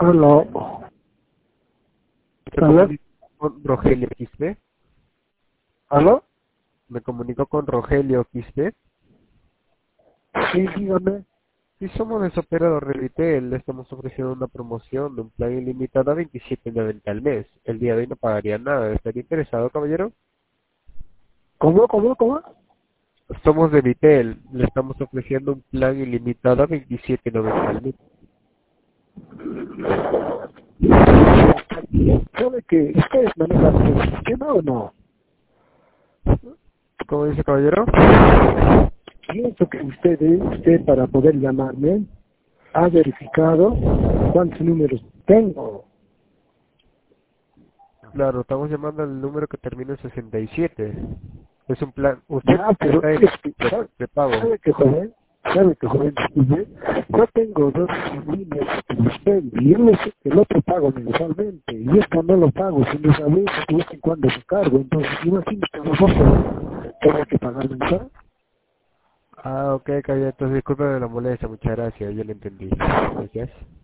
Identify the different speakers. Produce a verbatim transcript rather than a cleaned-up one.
Speaker 1: Aló.
Speaker 2: Me
Speaker 1: ¿Aló?
Speaker 2: comunico con Rogelio Quispe.
Speaker 1: ¿Aló?
Speaker 2: Me comunico con Rogelio Quispe.
Speaker 1: Sí, dígame.
Speaker 2: Y somos de Operador Retail. Le estamos ofreciendo una promoción de un plan ilimitado a veintisiete noventa al mes. El día de hoy no pagaría nada. ¿Estaría interesado, caballero?
Speaker 1: ¿Cómo, cómo, cómo?
Speaker 2: Somos de Vitel. Le estamos ofreciendo un plan ilimitado a veintisiete noventa al mes.
Speaker 1: ¿Sabe que ustedes manejan el sistema o no?
Speaker 2: ¿Cómo dice, caballero?
Speaker 1: Pienso que ustedes, usted para poder llamarme, ha verificado cuántos números tengo.
Speaker 2: Claro, estamos llamando al número que termina en sesenta y siete. Es un plan. Usted
Speaker 1: Ya, pero
Speaker 2: está en
Speaker 1: es que,
Speaker 2: de,
Speaker 1: ¿sabe,
Speaker 2: de pago.
Speaker 1: sabe que joven? ¿Sabe que joven? Disculpe, yo tengo dos líneas con usted y él es el otro pago mensualmente y esto no lo pago, sino a veces de vez en cuando lo cargo, entonces imagínate que los dos tengo que pagar mensual.
Speaker 2: Ah, ok, caballero. Entonces disculpe la molestia. Muchas gracias. Yo le entendí. Gracias.